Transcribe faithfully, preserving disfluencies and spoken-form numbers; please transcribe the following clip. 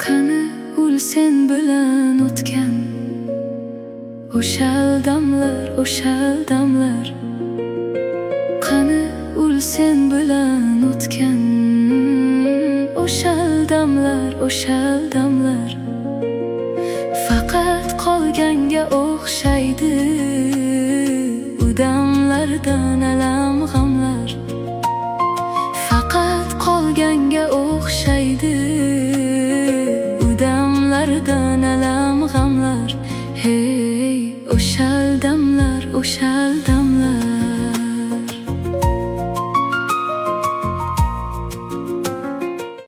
Qani ul sen bilan o'tgan o'shal damlar, o'shal damlar. Qani ul sen bilan o'tgan o'shal damlar, o'shal damlar. Faqat qolganga o'xshaydi u damlardan alam g'amlar. Faqat qolganga o'xshaydi u damlardan alam g'amlar. Hey, o'shal damlar, o'shal damlar.